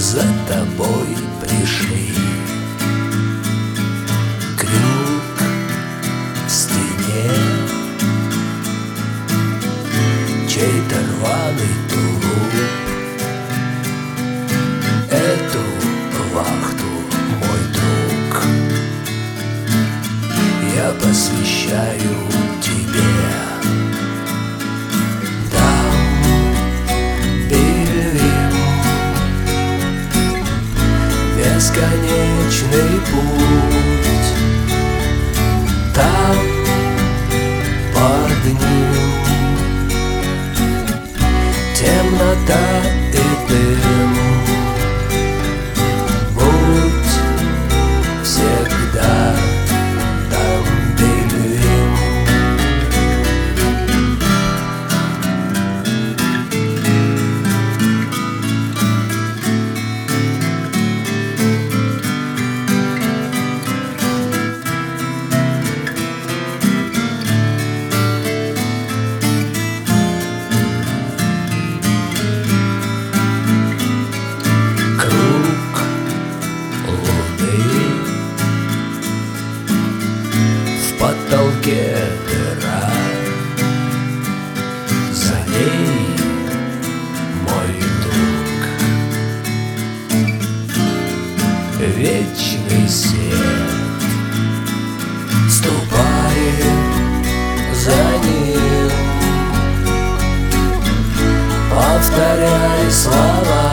за тобой пришли. Крюк в стене, чей-то рваный тулуп. Эту вахту, мой друг, я посвящаю тебе. Там Бельвим, бесконечный путь. Там под ним темнота и дым. Будь всегда там, Бельвим. В потолке дыра, за ней мой друг. Вечный свет ступает за ним. Повторяй слова